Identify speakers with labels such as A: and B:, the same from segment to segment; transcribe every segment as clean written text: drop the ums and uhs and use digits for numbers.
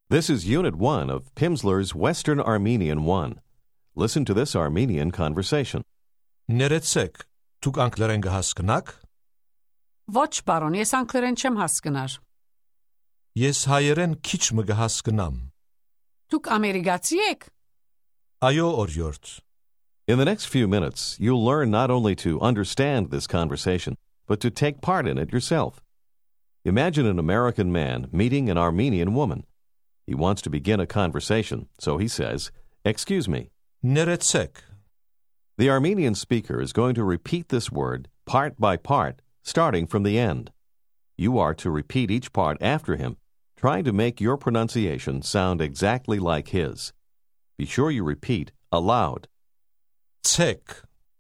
A: This is Unit 1 of Pimsleur's Western Armenian 1. Listen to this Armenian conversation.
B: Ներեցեք, դուք անգլերեն կհասկնաք։
C: Ոչ, պարոն, ես անգլերեն չեմ հասկնար։
B: Ես հայերեն քիչ մը կհասկնամ։
C: Դուք ամերիկացի եք։
B: Այո, օրիորդ։
A: In the next few minutes, you'll learn not only to understand this conversation, but to take part in it yourself. Imagine an American man meeting an Armenian woman. He wants to begin a conversation, so he says, "Excuse me."
B: Ներեցեք,
A: The Armenian speaker is going to repeat this word part by part, starting from the end. You are to repeat each part after him, trying to make your pronunciation sound exactly like his. Be sure you repeat aloud.
B: ցեք,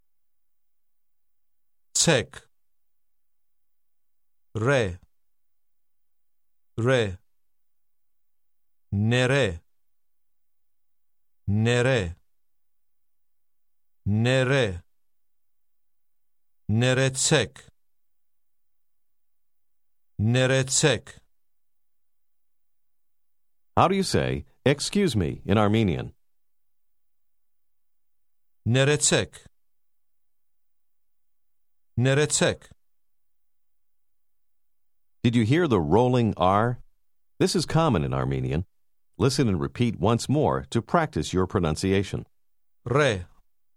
B: ցեք, ռե, ներե, ներեցեք,
A: How do you say, "Excuse me," in Armenian?
B: ներեցեք,
A: Did you hear the rolling R? This is common in Armenian. Listen and repeat once more to practice your pronunciation.
B: ռե,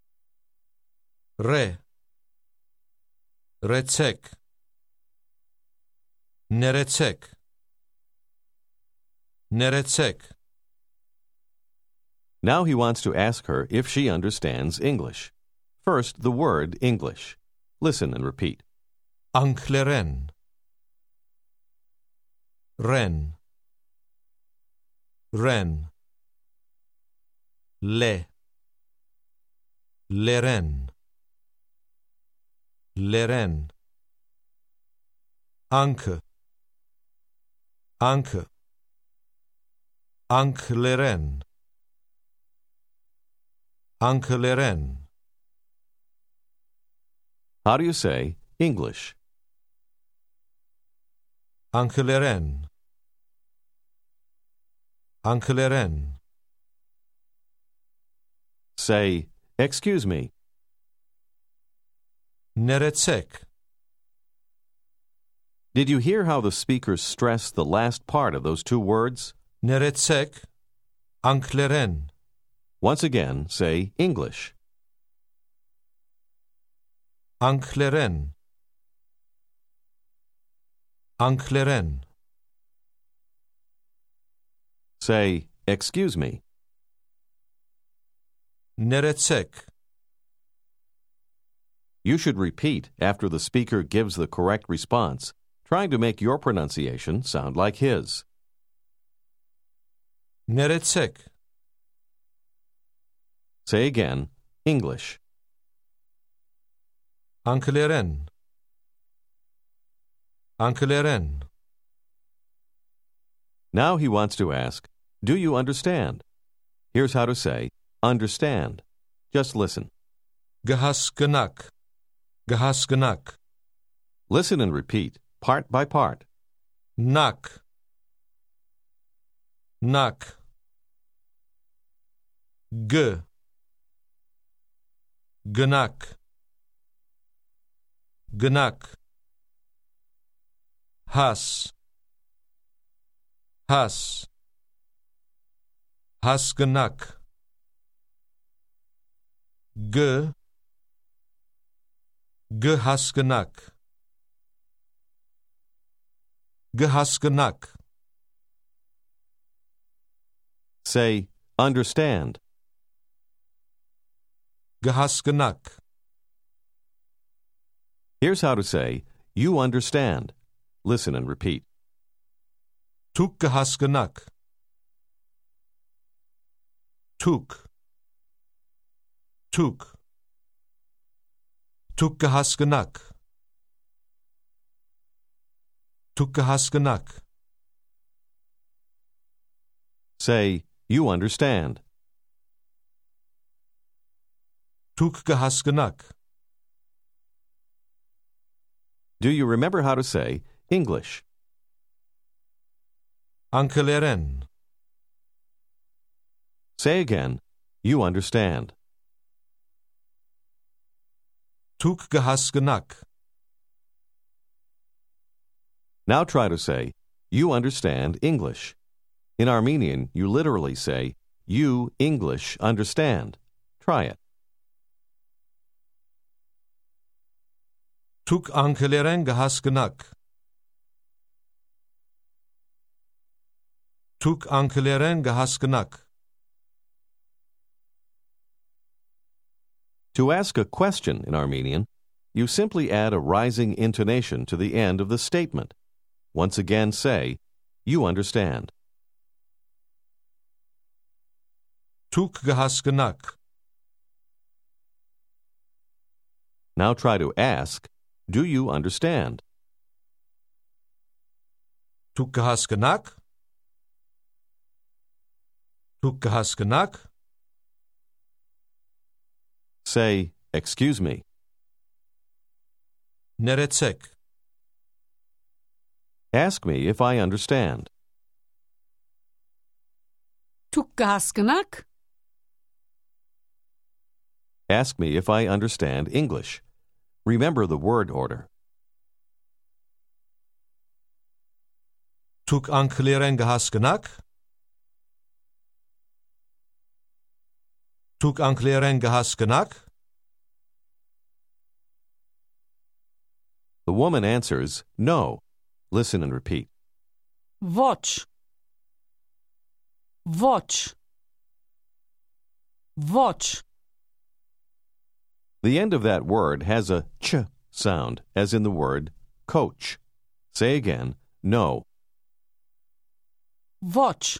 B: ռեցեք, ներեցեք.
A: Now he wants to ask her if she understands English. First, the word English. Listen and repeat.
B: Անգլերեն, ռեն, լերեն, անքը, անգլերեն,
A: How do you say English?
B: անգլերեն.
A: Say, "Excuse me."
B: Ներեցեք,
A: Did you hear how the speaker stressed the last part of those two words?
B: ներեցեք, անգլերեն,
A: Once again, say English.
B: անգլերեն,
A: Say, "Excuse me."
B: ներեցեք,
A: You should repeat after the speaker gives the correct response, trying to make your pronunciation sound like his.
B: ներեցեք,
A: Say again, English.
B: անգլերեն,
A: Now he wants to ask, "Do you understand?" Here's how to say, "Understand." Just listen.
B: գհասկնակ,
A: Listen and repeat, part by part.
B: նակ, գնակ, հաս, հասկնակ, գհասկնակ.
A: Say, "Understand."
B: գհասկնակ,
A: Here's how to say, "You understand." Listen and repeat.
B: դուք կհասկնաք, դուք կհասկնաք,
A: Say, "You understand."
B: դուք կհասկնաք.
A: Do you remember how to say English?
B: անգլերեն,
A: Say again, you understand.
B: Tuk gehaskenak.
A: Now try to say, you understand English. In Armenian, you literally say, you English understand. Try it.
B: Tuk անգլերեն gehaskenak. Tuk անգլերեն gehaskenak.
A: To ask a question in Armenian, you simply add a rising intonation to the end of the statement. Once again say, you understand.
B: Tuk gehaskenak.
A: Now try to ask, do you understand?
B: Tuk gehaskenak. Tuk gehaskenak.
A: Say, excuse me.
B: Ներեցեք.
A: Ask me if I understand.
C: Դուք կհասկնաք?
A: Ask me if I understand English. Remember the word order.
B: Tuk անգլերեն gehaskenak. Tuk անգլերեն gehaskenak.
A: The woman answers, no. Listen and repeat.
C: Ոչ. Ոչ. Ոչ.
A: The end of that word has a ch sound, as in the word coach. Say again, no.
C: Ոչ.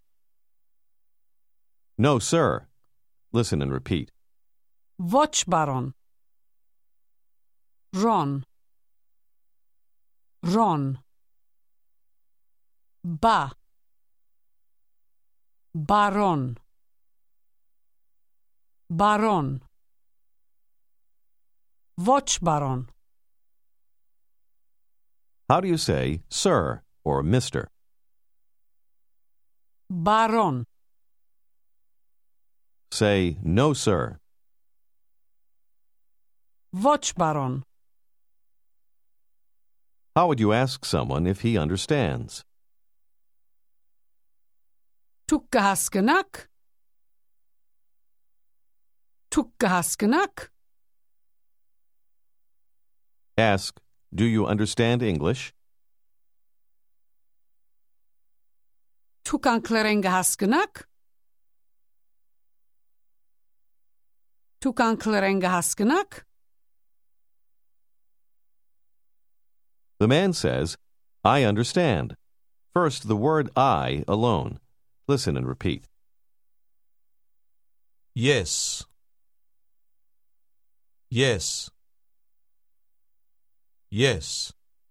A: No, sir. Listen and repeat.
C: Ոչ, բարոն. Ռոն. Ռոն. Բա. Բարոն. Բարոն. Ոչ, բարոն.
A: How do you say sir or mister?
C: Բարոն.
A: Say no, sir.
C: Ոչ, բարոն.
A: How would you ask someone if he understands?
C: Դուք կհասկնաք? Դուք կհասկնաք?
A: Ask, do you understand English?
C: Դուք անգլերեն կհասկնաք? Դուք անգլերեն կհասկնաք?
A: The man says, I understand. First, the word I alone. Listen and repeat.
B: Yes. Yes. Yes.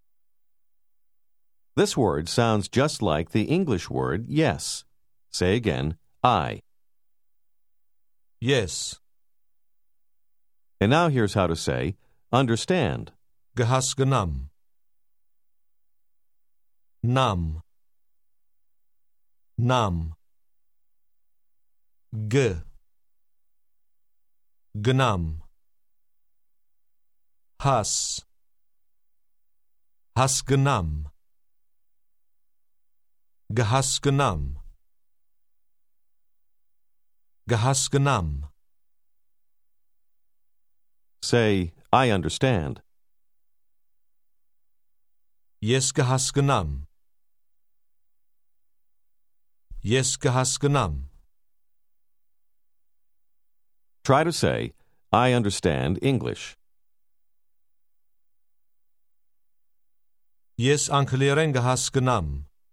A: This word sounds just like the English word yes. Say again, I.
B: Yes.
A: And now here's how to say understand.
B: Gehaskenam. Nam. Nam. G. Gnam. Has. Haskenam. Gehaskenam. Gehaskenam.
A: Say, I understand.
B: Yes gehaskenam. Yes gehaskenam.
A: Try to say, I understand English.
B: Yes անգլերեն gehaskenam.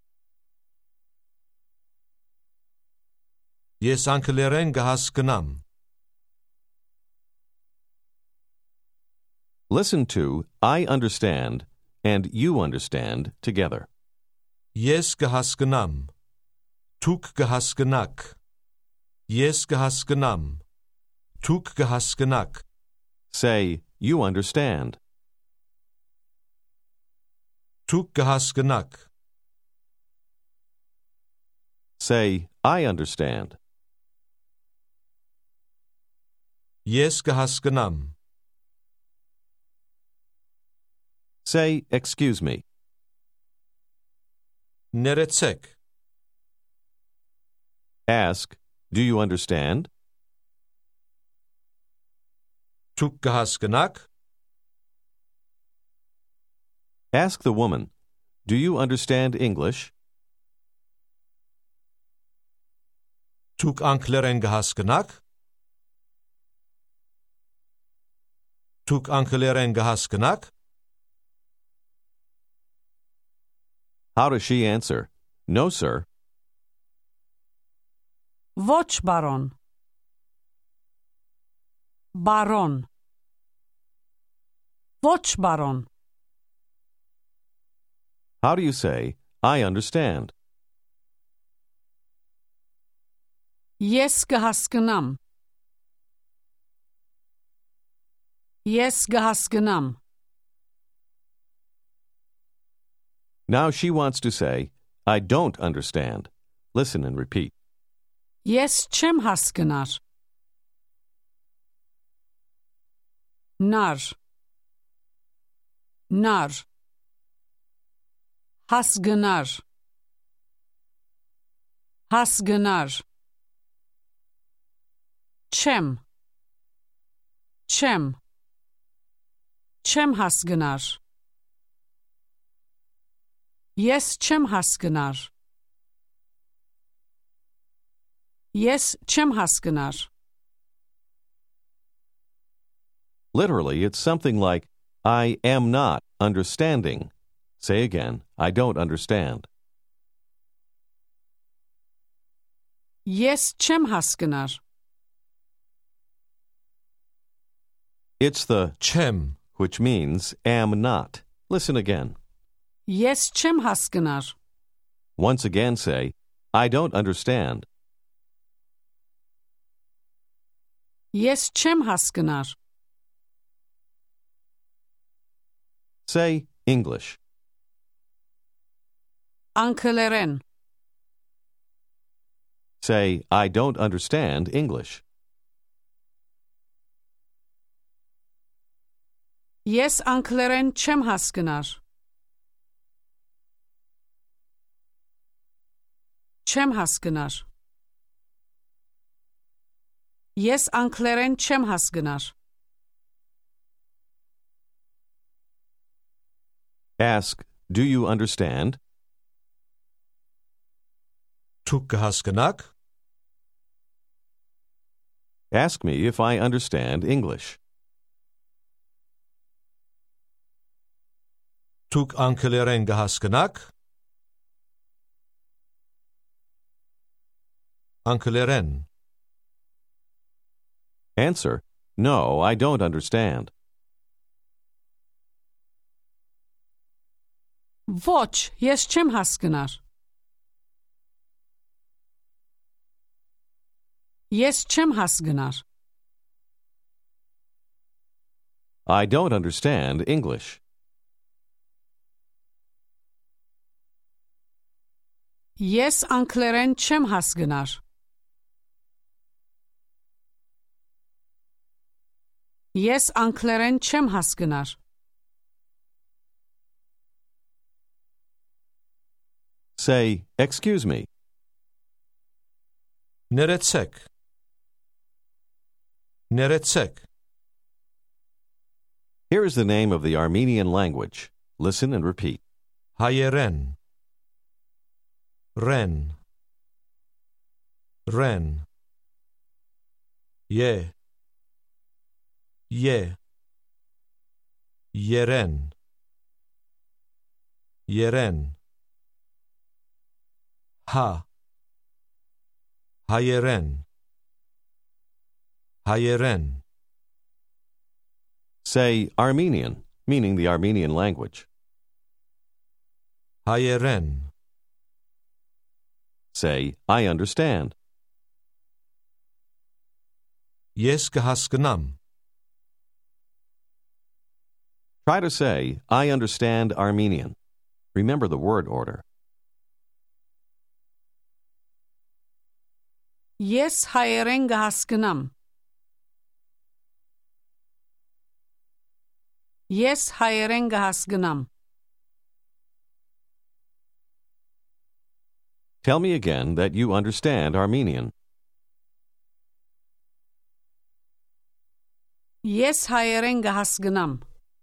B: Yes անգլերեն gehaskenam.
A: Listen to I understand and you understand together.
B: Yes gehaskenam. Tuk gehaskenak. Yes gehaskenam. Tuk gehaskenak.
A: Say, you understand.
B: Tuk gehaskenak.
A: Say, I understand.
B: Ես կհասկնամ։
A: Say, excuse me.
B: Ներեցեք։
A: Ask, do you understand?
B: Դուք կհասկնաք։
A: Ask the woman, do you understand English?
B: Դուք անգլերեն կհասկնաք։ Դուք անգլերեն կհասկնաք։
A: How does she answer? No, sir.
C: Ոչ, բարոն։ Բարոն։ Ոչ, բարոն։
A: How do you say, I understand?
C: Ես կհասկնամ։ Ես կհասկնամ։
A: Now she wants to say, I don't understand. Listen and repeat.
C: Ես չեմ հասկնար։ Նար։ Նար։ Հասգնար։ Հասգնար։ Չեմ։ Չեմ։ Չեմ հասկնար։ Ես չեմ հասկնար։ Ես չեմ հասկնար։
A: Literally, it's something like, I am not understanding. Say again, I don't understand.
C: Ես չեմ հասկնար։
A: It's the
B: Չեմ։
A: which means am not. Listen again.
C: Ես չեմ հասկնար։
A: Once again say, I don't understand.
C: Ես չեմ հասկնար։
A: Say English.
C: Անգլերեն։
A: Say, I don't understand English.
C: Ես անգլերեն չեմ հասկնար։ Չեմ հասկնար։ Ես անգլերեն չեմ հասկնար։
A: Ask, do you understand?
B: Դուք կհասկնաք։
A: Ask me if I understand English.
B: Դուք անգլերեն կհասկնաք։ Անգլերեն։
A: Answer, no, I don't understand.
C: Ոչ, ես չեմ հասկնար։ Ես չեմ հասկնար։
A: I don't understand English.
C: Ես անգլերեն չեմ հասկնար։ Ես անգլերեն չեմ հասկնար։
A: Say, excuse me.
B: Ներեցեք։ Ներեցեք։
A: Here is the name of the Armenian language. Listen and repeat.
B: Հայերեն։ Ռեն։ Ռեն։ Ե։ Ե։ Երեն։ Երեն։ Հա։ Հայերեն։ Հայերեն։
A: Say Armenian, meaning the Armenian language.
B: Հայերեն։
A: Say, I understand.
B: Ես կհասկնամ։
A: Try to say, I understand Armenian. Remember the word order.
C: Ես հայերեն կհասկնամ։ Ես հայերեն կհասկնամ։
A: Tell me again that you understand Armenian.
C: Ես հայերեն կհասկնամ։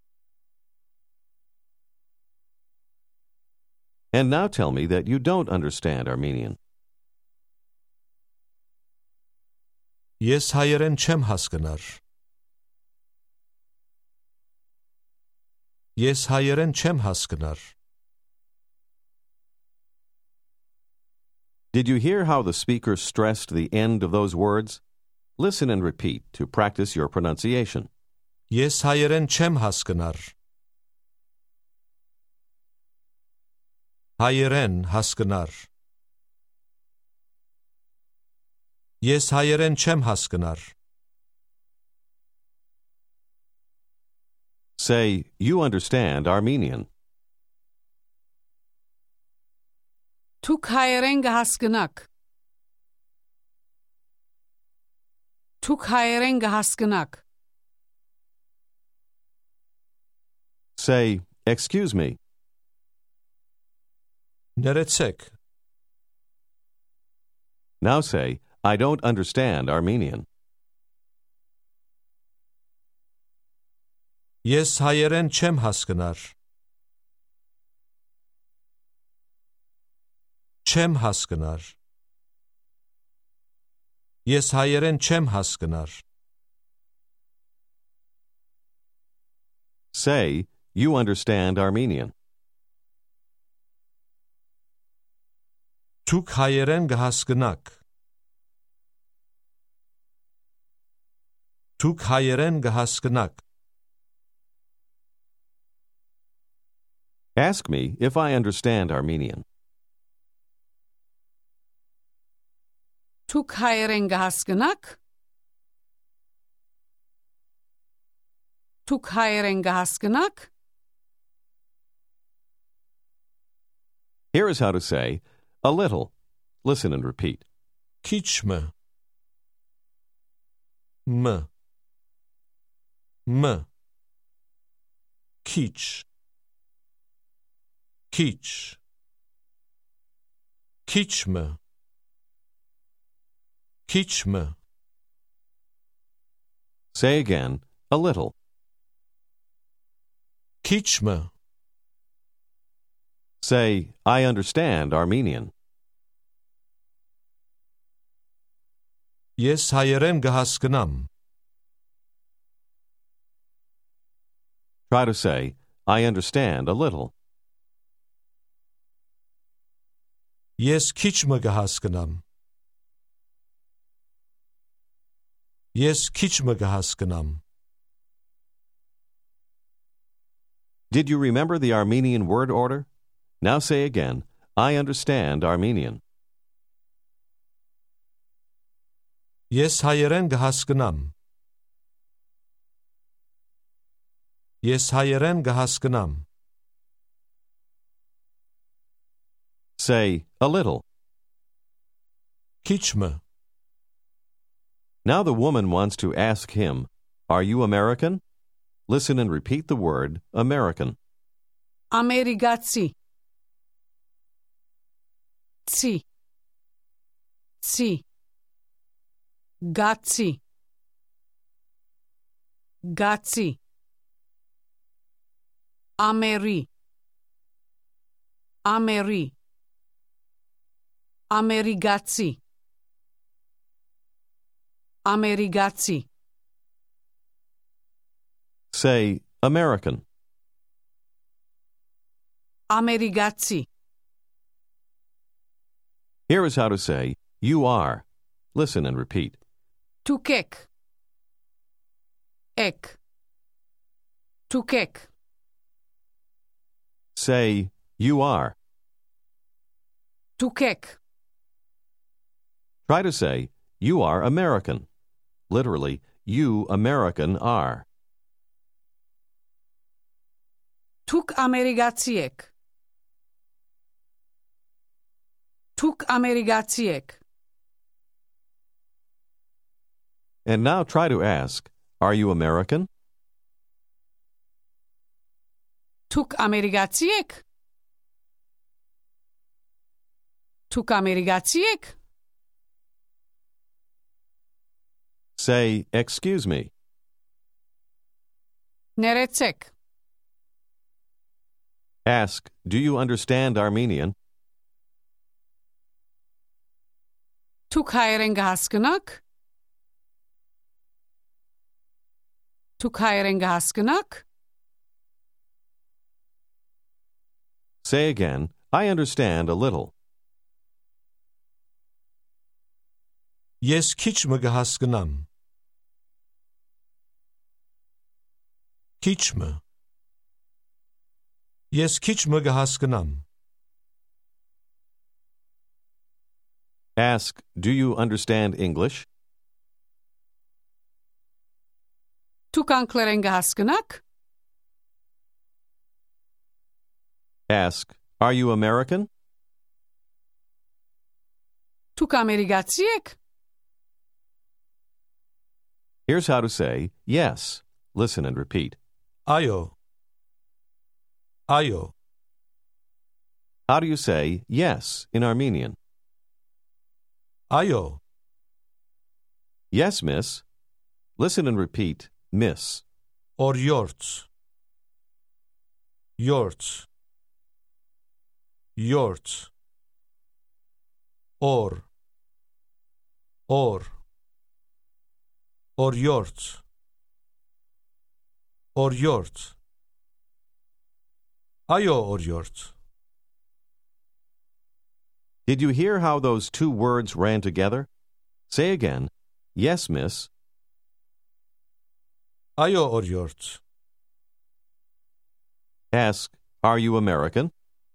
A: And now tell me that you don't understand Armenian.
B: Ես հայերեն չեմ հասկնար։ Ես հայերեն չեմ հասկնար։
A: Did you hear how the speaker stressed the end of those words? Listen and repeat to practice your pronunciation.
B: Ես հայերեն չեմ հասկնար։ Հայերեն հասկնար։ Ես հայերեն չեմ հասկնար։
A: Say, you understand Armenian.
C: Դուք հայերեն կհասկնաք։ Դուք հայերեն կհասկնաք։
A: Say, excuse me.
B: Ներեցեք։
A: Now say, I don't understand Armenian.
B: Ես հայերեն չեմ հասկնար։ Չեմ հասկնար։ Ես հայերեն չեմ հասկնար։
A: Say, you understand Armenian.
B: Դուք հայերեն կհասկնաք։ Դուք հայերեն կհասկնաք։
A: Ask me if I understand Armenian.
C: Դուք հայերեն կհասկնաք։ Դուք հայերեն կհասկնաք։
A: Here is how to say, a little. Listen and repeat.
B: Քիչ մ քիչ քիչ քիչ քիչ
A: Say again, a little.
B: քիչ
A: Say, I understand Armenian.
B: Ես հայերեն կհասկնամ։
A: Try to say, I understand a little.
B: Ես քիչ կհասկնամ։ Ես քիչ կհասկնամ։
A: Did you remember the Armenian word order? Now say again, I understand Armenian.
B: Ես հայերեն կհասկնամ։ Ես հայերեն կհասկնամ։
A: Say, a little.
B: Քիչ
A: Now the woman wants to ask him, are you American? Listen and repeat the word American.
C: Ամերիկացի։ Ցի։ Ցի։ Գացի։ Գացի։ Ամերի։ Ամերի։ Ամերիկացի։ Ամերիկացի։
A: Say, American.
C: Ամերիկացի։
A: Here is how to say, you are. Listen and repeat.
C: Դուք եք։ Դուք եք։
A: Say, you are.
C: Դուք եք։
A: Try to say, you are American. Literally, you American are.
C: Դուք ամերիկացի եք։ Դուք ամերիկացի եք։
A: And now try to ask, are you American?
C: Դուք ամերիկացի եք? Դուք ամերիկացի եք?
A: Say, excuse me.
C: Ներեցեք.
A: Ask, do you understand Armenian?
C: Դուք հայերեն կհասկնաք? Դուք հայերեն կհասկնաք?
A: Say again, I understand a little.
B: Ես քիչ մը կհասկնամ։ Քիչ մը։ Ես քիչ մը կհասկնամ։
A: Ask, do you understand English?
C: Դուք անգլերեն կհասկնաք?
A: Ask, are you American?
C: Դուք ամերիկացի եք?
A: Here's how to say yes. Listen and repeat.
B: Այո։ Այո։
A: How do you say yes in Armenian?
B: Այո։
A: Yes, miss. Listen and repeat, miss.
B: Օրիորց։ Yorts. Yorts. Or. Or. Օրիորց. Օրիորց. Այո, օրիորց.
A: Did you hear how those two words ran together? Say again, yes, miss.
B: Այո, օրիորց.
A: Ask, are you American?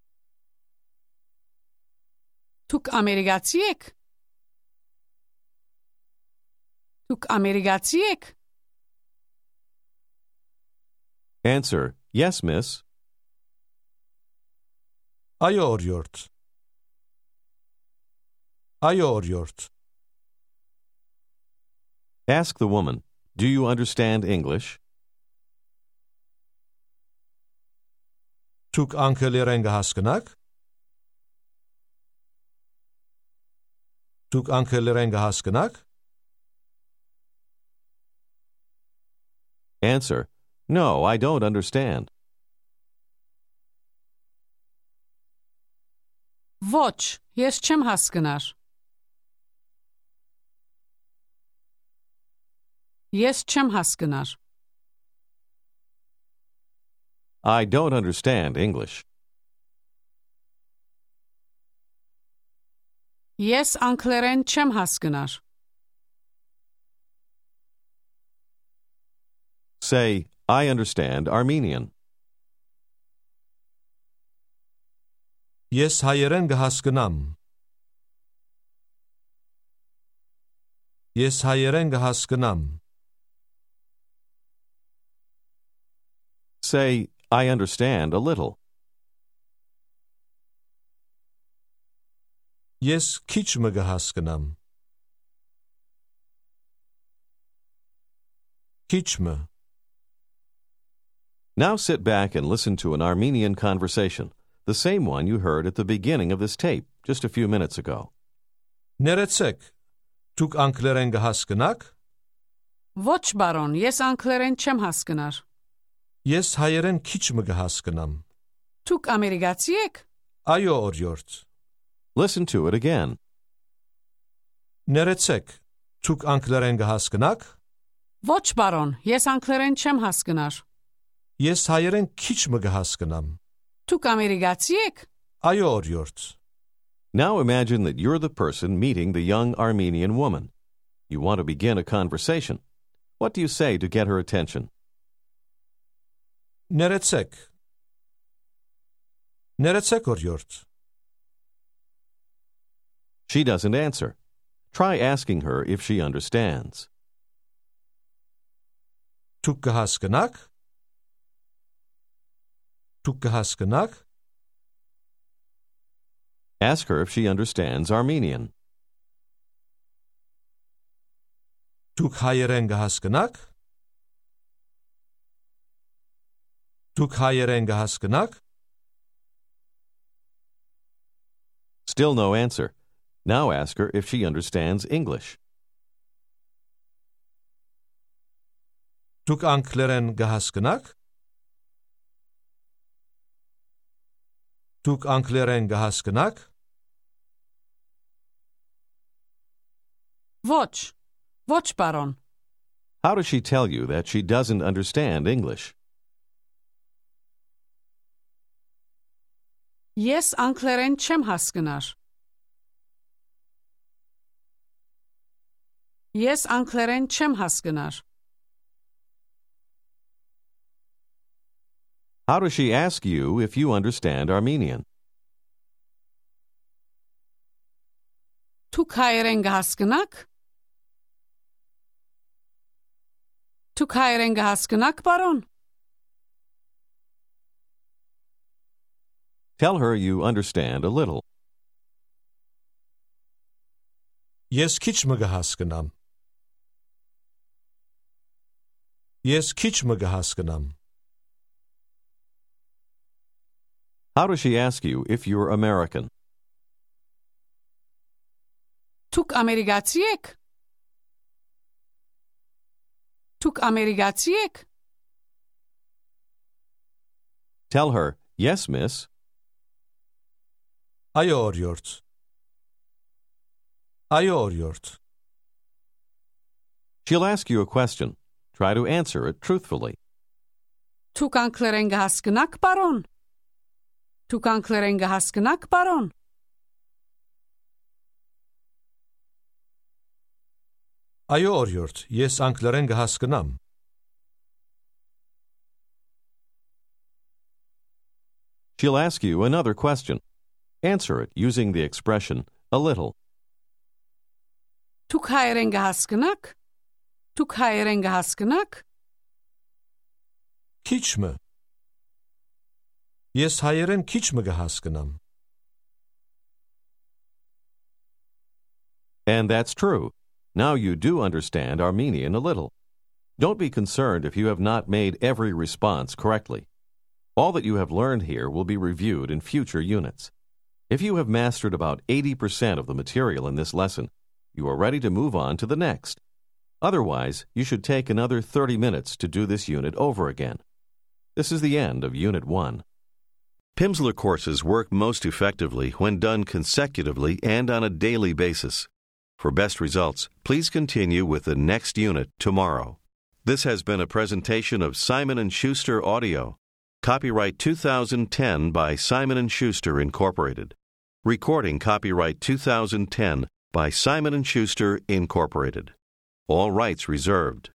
C: Դուք ամերիկացի եք? Դուք ամերիկացի եք?
A: Answer, yes, miss.
B: Այո, օրիորց. Այո, օրիորց.
A: Ask the woman, do you understand English?
B: Դուք անգլերեն կհասկնաք? Դուք անգլերեն կհասկնաք?
A: Answer, no, I don't understand.
C: Ոչ, ես չեմ հասկնար. Ես չեմ հասկնար.
A: I don't understand English.
C: Ես անգլերեն չեմ հասկնար.
A: Say, I understand Armenian.
B: Ես հայերեն կհասկնամ. Ես հայերեն կհասկնամ.
A: Say, I understand a little.
B: Ես քիչ մը կհասկնամ. Քիչ մը.
A: Now sit back and listen to an Armenian conversation, the same one you heard at the beginning of this tape just a few minutes ago.
B: Ներեցեք, դուք անգլերեն կհասկնաք?
C: Ոչ, բարոն, ես անգլերեն չեմ հասկնար.
B: Ես հայերեն քիչ մը կհասկնամ.
C: Դուք ամերիկացի եք?
B: Այո, օրիորց.
A: Listen to it again.
B: Ներեցեք, դուք անգլերեն կհասկնաք?
C: Ոչ, բարոն, ես անգլերեն չեմ հասկնար.
B: Ես հայերեն քիչ մը կհասկնամ.
C: Դուք ամերիկացի եք?
B: Այո, օրիորց.
A: Now imagine that you're the person meeting the young Armenian woman. You want to begin a conversation. What do you say to get her attention?
B: Ներեցեք. Ներեցեք, օրիորց.
A: She doesn't answer. Try asking her if she understands.
B: Դուք կհասկնաք? Դուք կհասկնաք?
A: Ask her if she understands Armenian.
B: Դուք հայերեն կհասկնաք? Դուք հայերեն կհասկնաք։
A: Still no answer. Now ask her if she understands English.
B: Դուք անգլերեն կհասկնաք։ Դուք անգլերեն կհասկնաք։
C: Ոչ, ոչ պարոն։
A: How does she tell you that she doesn't understand English?
C: Ես անգլերեն չեմ հասկնար։ Ես անգլերեն չեմ հասկնար։
A: How does she ask you if you understand Armenian?
C: Դուք հայերեն կհասկնաք։ Դուք հայերեն կհասկնաք, պարոն։
A: Tell her you understand a little.
B: Ես քիչ մը կհասկնամ։ Ես քիչ մը կհասկնամ։
A: How does she ask you if you're American?
C: Դուք ամերիկացի եք։ Դուք ամերիկացի եք։
A: Tell her, yes, miss.
B: Այո, օրիորդ։ Այո, օրիորդ։
A: She'll ask you a question. Try to answer it truthfully.
C: Դուք անգլերեն կհասկնաք, պարոն։ Դուք անգլերեն կհասկնաք, պարոն։
B: Այո, օրիորդ, ես անգլերեն կհասկնամ։
A: She'll ask you another question. Answer it using the expression a little.
C: Դուք հայերեն կհասկնաք։ Դուք հայերեն կհասկնաք։
B: Քիչ մը։ Ես հայերեն քիչ մը կհասկնամ։
A: And that's true. Now you do understand Armenian a little. Don't be concerned if you have not made every response correctly. All that you have learned here will be reviewed in future units. If you have mastered about 80% of the material in this lesson, you are ready to move on to the next. Otherwise, you should take another 30 minutes to do this unit over again. This is the end of Unit 1. Pimsleur courses work most effectively when done consecutively and on a daily basis. For best results, please continue with the next unit tomorrow. This has been a presentation of Simon & Schuster Audio. Copyright 2010 by Simon & Schuster, Incorporated. Recording copyright 2010 by Simon & Schuster, Incorporated. All rights reserved.